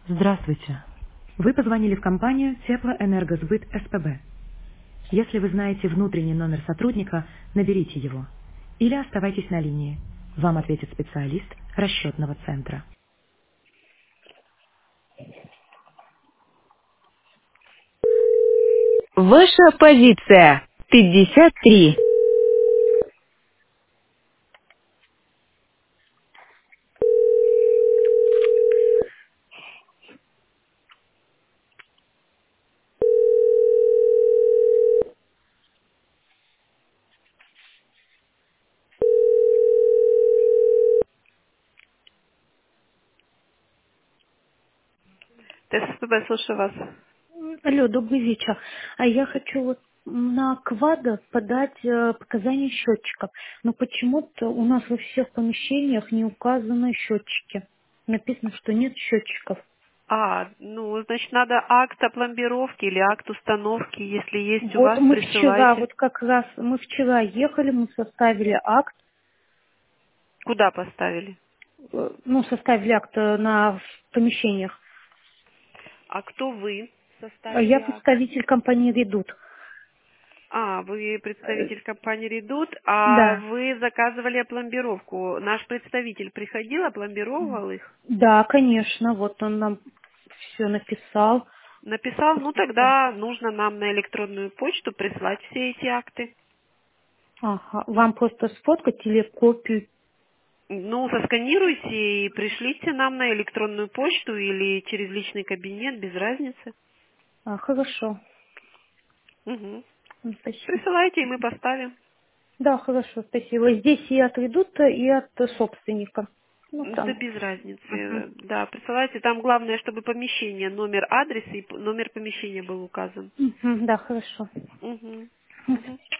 Здравствуйте. Вы позвонили в компанию Теплоэнергосбыт СПБ. Если вы знаете внутренний номер сотрудника, наберите его. Или оставайтесь на линии. Вам ответит специалист расчетного центра. Ваша позиция 53. ТСПБ, слушаю вас. Алло, добрый вечер. А я хочу вот на КВАДа подать показания счетчиков. Но почему-то у нас во всех помещениях не указаны счетчики. Написано, что нет счетчиков. Значит, надо акт опломбировки или акт установки, если есть у Вот вас, мы вчера, присылайте. вот как раз, мы вчера ехали, мы составили акт, Куда поставили? составили акт на в помещениях. А кто вы Я составили акт? представитель компании «Редут». Вы Э, представитель компании «Редут», а Да, вы заказывали опломбировку. Наш представитель приходил, опломбировал их? да, конечно, вот он нам все написал. Написал, тогда нужно нам на электронную почту прислать все эти акты. Ага, вам просто сфоткать или копию? Сосканируйте и пришлите нам на электронную почту или через личный кабинет, без разницы. Хорошо. Угу. Спасибо. Присылайте, и мы поставим. Да, хорошо, спасибо. Здесь и от редута, и от собственника. Ну, Да там. без Мгм. разницы. Да, присылайте. Там главное, чтобы помещение, номер адреса и номер помещения был указан. Мгм, да, хорошо. Угу. Мгм. Угу.